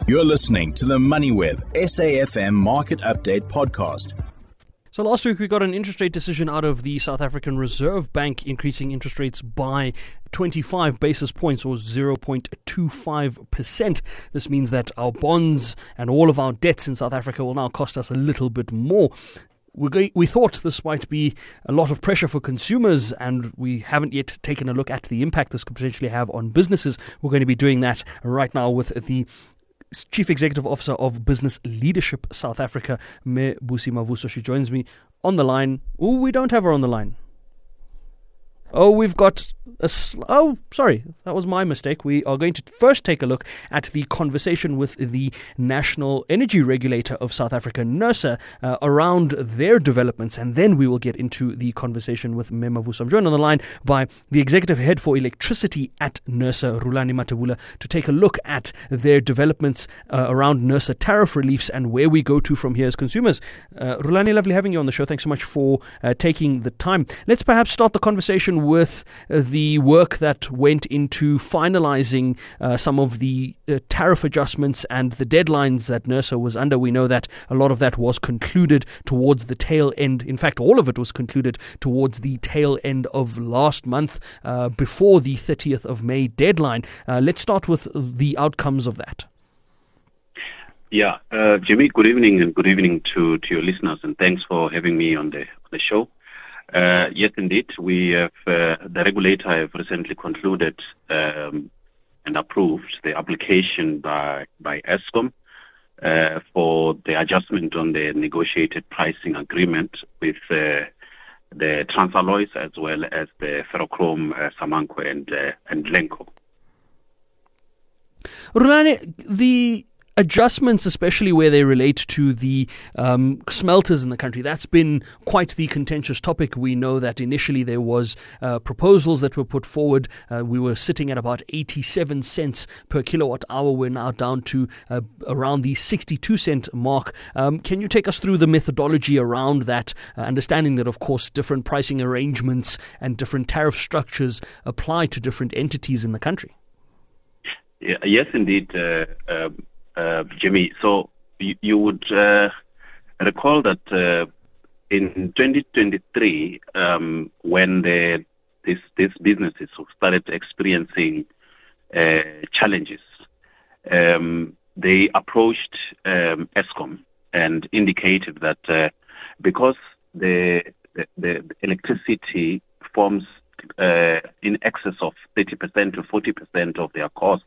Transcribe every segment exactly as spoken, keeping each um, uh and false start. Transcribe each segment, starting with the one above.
You're listening to the MoneyWeb S A F M Market Update podcast. So last week we got an interest rate decision out of the South African Reserve Bank, increasing interest rates by twenty-five basis points or zero point two five percent. This means that our bonds and all of our debts in South Africa will now cost us a little bit more. We're going, we thought this might be a lot of pressure for consumers, and we haven't yet taken a look at the impact this could potentially have on businesses. We're going to be doing that right now with the Chief Executive Officer of Business Leadership South Africa, Mebusi Mavuso. She joins me on the line. Oh, we don't have her on the line. Oh, we've got a... Sl- oh, sorry. That was my mistake. We are going to first take a look at the conversation with the National Energy Regulator of South Africa, NERSA, uh, around their developments, and then we will get into the conversation with Mavuso. I'm joined on the line by the Executive Head for Electricity at NERSA, Rulani Mathebula, to take a look at their developments uh, around NERSA tariff reliefs and where we go to from here as consumers. Uh, Rulani, lovely having you on the show. Thanks so much for uh, taking the time. Let's perhaps start the conversation with uh, the work that went into finalizing uh, some of the uh, tariff adjustments and the deadlines that NERSA was under. We know that a lot of that was concluded towards the tail end. In fact, all of it was concluded towards the tail end of last month, uh, before the thirtieth of May deadline. Uh, let's start with the outcomes of that. Yeah, uh, Jimmy, good evening, and good evening to, to your listeners, and thanks for having me on the, on the show. Uh, yes, indeed, we have, uh, the regulator have recently concluded um, and approved the application by, by Eskom uh, for the adjustment on the negotiated pricing agreement with uh, the Transalloys as well as the Ferrochrome, uh, Samancro and, uh, and Glencore. Rulani, the adjustments, especially where they relate to the um, smelters in the country, that's been quite the contentious topic. We know that initially there was uh, proposals that were put forward. Uh, we were sitting at about eighty-seven cents per kilowatt hour. We're now down to uh, around the sixty-two cent mark. Um, can you take us through the methodology around that, uh, understanding that, of course, different pricing arrangements and different tariff structures apply to different entities in the country? Yeah, yes, indeed. Uh, uh, Uh, Jimmy, so you, you would uh, recall that uh, in twenty twenty-three, um, when the, this, these businesses started experiencing uh, challenges, um, they approached um, Eskom and indicated that uh, because the, the, the electricity forms uh, in excess of thirty percent to forty percent of their cost,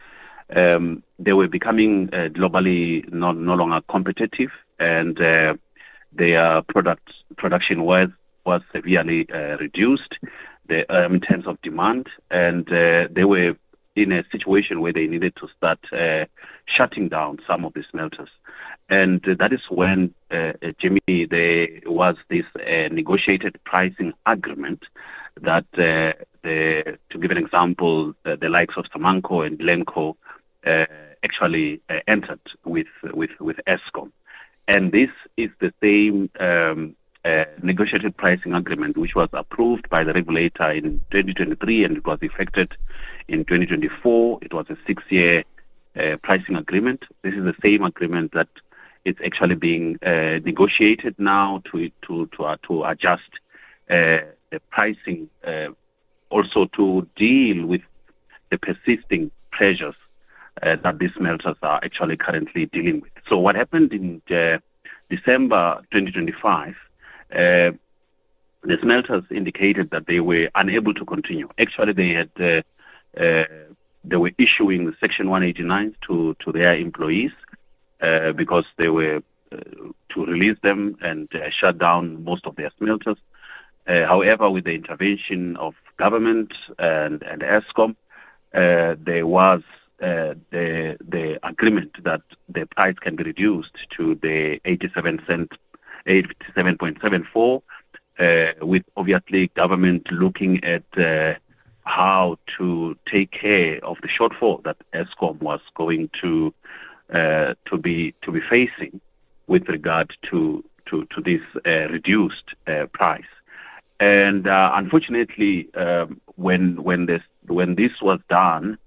Um, they were becoming uh, globally no, no longer competitive, and uh, their product production was was severely uh, reduced the, um, in terms of demand, and uh, they were in a situation where they needed to start uh, shutting down some of the smelters. And uh, that is when, uh, Jimmy, there was this uh, negotiated pricing agreement that, uh, the, to give an example, uh, the likes of Samancro and Glencore uh, actually uh, entered with, with, with Eskom. And this is the same um, uh, negotiated pricing agreement which was approved by the regulator in twenty twenty-three, and it was effected in twenty twenty-four. It was a six-year uh, pricing agreement. This is the same agreement that it's actually being uh, negotiated now to to to, uh, to adjust uh, the pricing, uh, also to deal with the persisting pressures uh, that these smelters are actually currently dealing with. So what happened in uh, December twenty twenty-five, uh, the smelters indicated that they were unable to continue. Actually, they had uh, uh, they were issuing Section one eighty-nine to to their employees. Uh, because they were uh, to release them and uh, shut down most of their smelters. Uh, however, with the intervention of government and, and Eskom, uh, there was uh, the the agreement that the price can be reduced to the eighty-seven cent, eighty-seven point seven four, uh, with obviously government looking at uh, how to take care of the shortfall that Eskom was going to Uh, to be to be facing with regard to to to this uh, reduced uh, price. And uh, unfortunately, um, when when this when this was done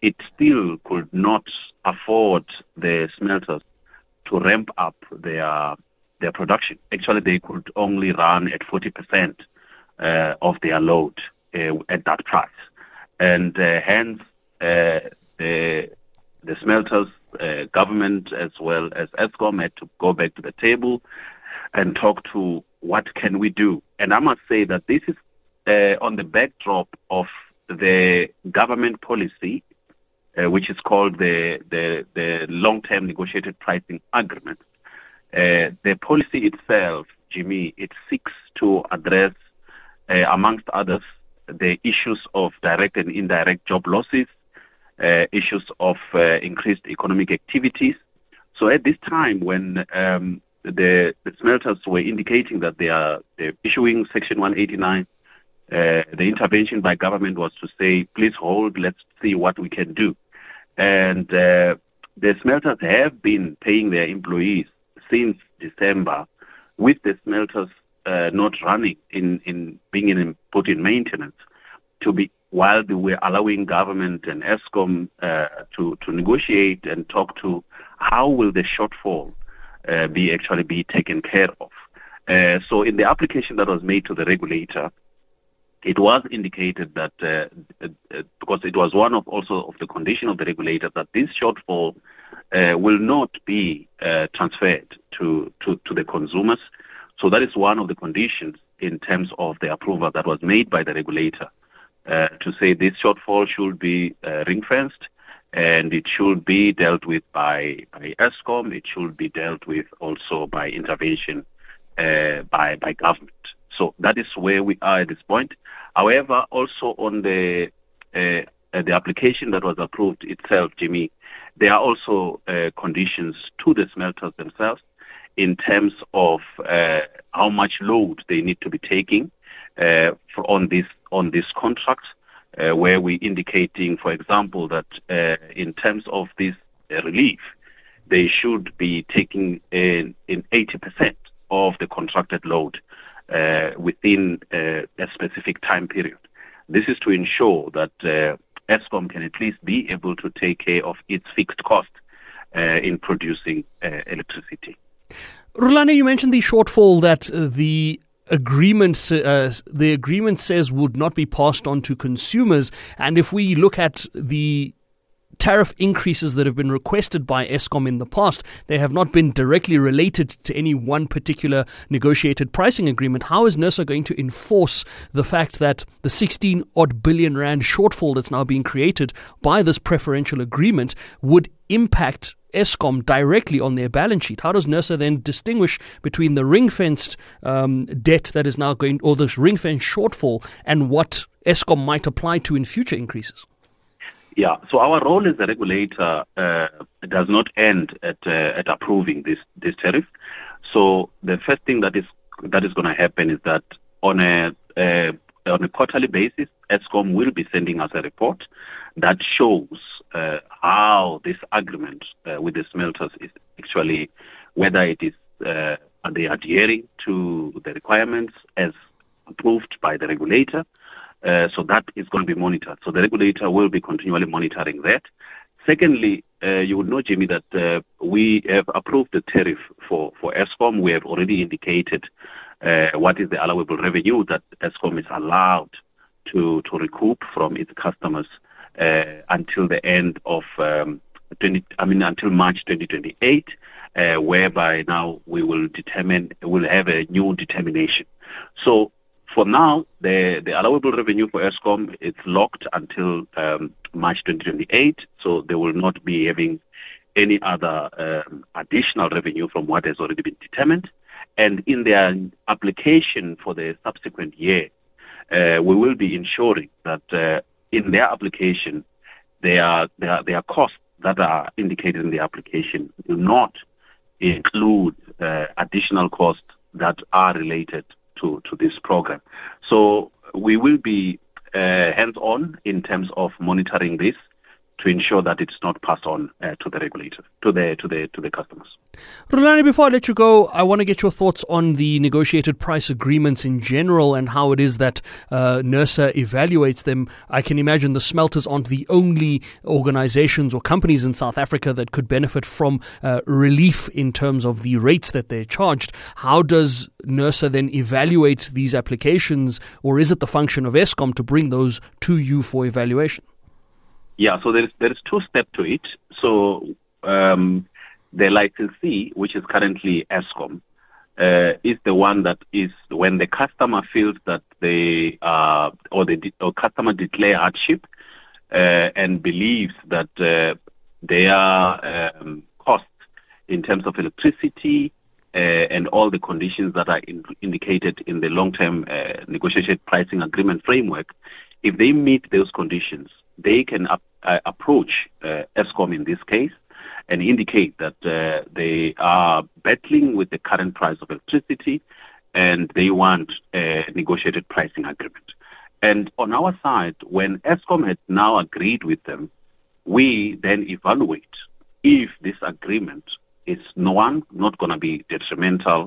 it still could not afford the smelters to ramp up their their production. Actually, they could only run at forty percent uh, of their load uh, at that price. And uh, hence, uh, the, the smelters, uh, government, as well as Eskom had to go back to the table and talk to what can we do. And I must say that this is uh, on the backdrop of the government policy, uh, which is called the, the, the long-term negotiated pricing agreement. Uh, the policy itself, Jimmy, it seeks to address, uh, amongst others, the issues of direct and indirect job losses, uh, issues of uh, increased economic activities. So at this time, when um, the, the smelters were indicating that they are they're issuing Section one eighty-nine, uh, the intervention by government was to say, please hold, let's see what we can do. And uh, the smelters have been paying their employees since December, with the smelters uh, not running, in, in being in put in maintenance, to be while they were allowing government and Eskom uh, to to negotiate and talk to how will the shortfall uh, be actually be taken care of. Uh, so in the application that was made to the regulator, it was indicated that uh, uh, because it was one of also of the condition of the regulator that this shortfall uh, will not be uh, transferred to, to, to the consumers. So that is one of the conditions in terms of the approval that was made by the regulator uh, to say this shortfall should be uh, ring-fenced and it should be dealt with by, by Eskom. It should be dealt with also by intervention uh, by, by government. So that is where we are at this point. However, also on the uh, the application that was approved itself, Jimmy, there are also uh, conditions to the smelters themselves in terms of uh, how much load they need to be taking uh, for on this on this contract, uh, where we're indicating, for example, that uh, in terms of this uh, relief, they should be taking in, in eighty percent of the contracted load uh, within uh, a specific time period. This is to ensure that uh, Eskom can at least be able to take care of its fixed cost uh, in producing uh, electricity. Rulani, you mentioned the shortfall that uh, the agreement uh, the agreement says would not be passed on to consumers, and if we look at the tariff increases that have been requested by Eskom in the past, they have not been directly related to any one particular negotiated pricing agreement. How is NERSA going to enforce the fact that the sixteen odd billion rand shortfall that's now being created by this preferential agreement would impact Eskom directly on their balance sheet? How does NERSA then distinguish between the ring-fenced um, debt that is now going, or this ring-fenced shortfall, and what Eskom might apply to in future increases? Yeah, so our role as a regulator uh, does not end at uh, at approving this this tariff. So the first thing that is that is going to happen is that on a uh, on a quarterly basis, Eskom will be sending us a report that shows uh, how this agreement uh, with the smelters is actually, whether it is uh, are they adhering to the requirements as approved by the regulator. Uh, so that is going to be monitored. So the regulator will be continually monitoring that. Secondly, uh, you would know, Jimmy, that uh, we have approved the tariff for, for Eskom. We have already indicated uh, what is the allowable revenue that Eskom is allowed to, to recoup from its customers uh, until the end of, um, twenty, I mean, until March twenty twenty-eight, uh, whereby now we will determine, we'll have a new determination. So for now, the, the allowable revenue for Eskom is locked until um, March twenty twenty-eight, so they will not be having any other um, additional revenue from what has already been determined. And in their application for the subsequent year, uh, we will be ensuring that uh, in their application, their, their, their costs that are indicated in the application do not include uh, additional costs that are related to, to this program. So we will be uh, hands-on in terms of monitoring this to ensure that it's not passed on uh, to the regulators, to the to the to the customers. Rulani, before I let you go, I want to get your thoughts on the negotiated price agreements in general and how it is that uh, NERSA evaluates them. I can imagine the smelters aren't the only organizations or companies in South Africa that could benefit from uh, relief in terms of the rates that they're charged. How does NERSA then evaluate these applications, or is it the function of Eskom to bring those to you for evaluation? Yeah, so there is there is two steps to it. So um, the licensee, which is currently Eskom, uh, is the one that is when the customer feels that they uh, or the or customer declare hardship uh, and believes that uh, their um, costs in terms of electricity uh, and all the conditions that are in, indicated in the long-term uh, negotiated pricing agreement framework, if they meet those conditions, they can up, uh, approach uh, Eskom in this case and indicate that uh, they are battling with the current price of electricity and they want a negotiated pricing agreement. And on our side, when Eskom had now agreed with them, we then evaluate if this agreement is, no one, not going to be detrimental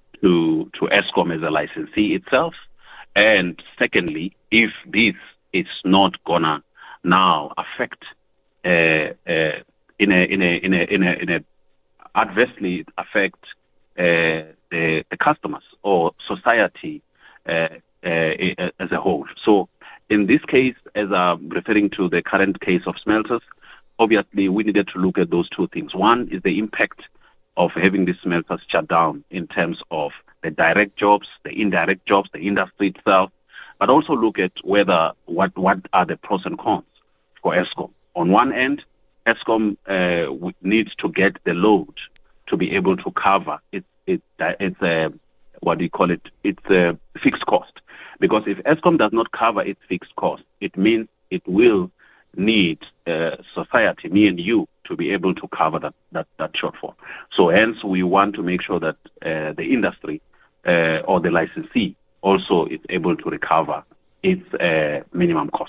to, to Eskom as a licensee itself, and secondly, if this is not going to now affect uh, uh, in a in a in a in a, in a adversely affect uh, the, the customers or society uh, uh, as a whole. So in this case, as I'm referring to the current case of smelters, obviously we needed to look at those two things. One is the impact of having these smelters shut down in terms of the direct jobs, the indirect jobs, the industry itself, but also look at whether what what are the pros and cons for Eskom. On one end, Eskom uh, needs to get the load to be able to cover its it, it's a what do you call it? It's a fixed cost, because if Eskom does not cover its fixed cost, it means it will need uh, society, me and you, to be able to cover that that, that shortfall. So hence, we want to make sure that uh, the industry uh, or the licensee also is able to recover its uh, minimum cost.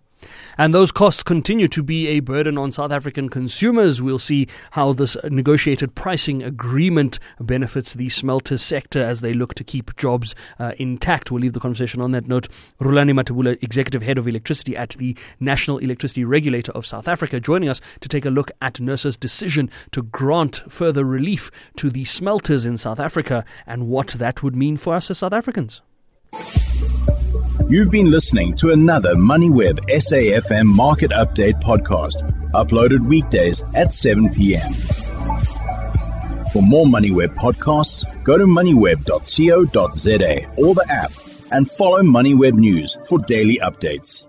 And those costs continue to be a burden on South African consumers. We'll see how this negotiated pricing agreement benefits the smelter sector as they look to keep jobs uh, intact. We'll leave the conversation on that note. Rulani Mathebula, Executive Head of Electricity at the National Electricity Regulator of South Africa, joining us to take a look at NERSA's decision to grant further relief to the smelters in South Africa and what that would mean for us as South Africans. You've been listening to another MoneyWeb S A F M Market Update podcast, uploaded weekdays at seven p.m. For more MoneyWeb podcasts, go to moneyweb dot co dot za or the app and follow MoneyWeb News for daily updates.